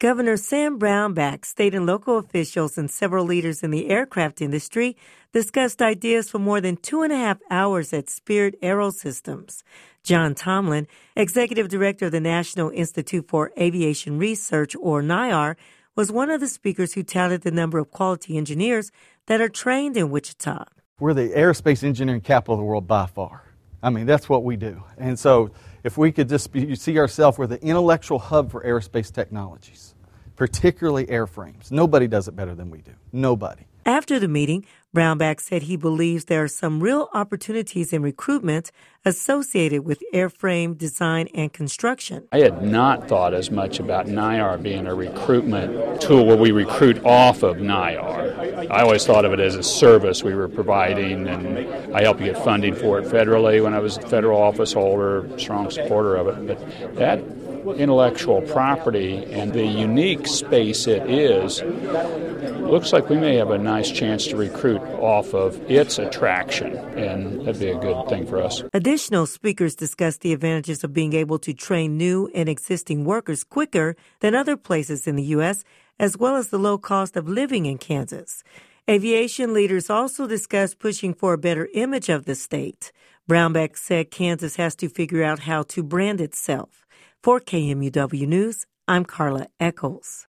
Governor Sam Brownback, state and local officials, and several leaders in the aircraft industry discussed ideas for more than 2.5 hours at Spirit AeroSystems. John Tomlin, executive director of the National Institute for Aviation Research, or NIAR, was one of the speakers who touted the number of quality engineers that are trained in Wichita. We're the aerospace engineering capital of the world by far. I mean, that's what we do. And so if we could just see ourselves, we're the intellectual hub for aerospace technologies, particularly airframes. Nobody does it better than we do. Nobody. After the meeting, Brownback said he believes there are some real opportunities in recruitment associated with airframe design and construction. I had not thought as much about NIAR being a recruitment tool where we recruit off of NIAR. I always thought of it as a service we were providing, and I helped get funding for it federally when I was a federal office holder, strong supporter of it. But that intellectual property and the unique space it is, looks like we may have a nice chance to recruit off of its attraction, and that'd be a good thing for us. Additional speakers discussed the advantages of being able to train new and existing workers quicker than other places in the U.S., as well as the low cost of living in Kansas. Aviation leaders also discussed pushing for a better image of the state. Brownback said Kansas has to figure out how to brand itself. For KMUW News, I'm Carla Echols.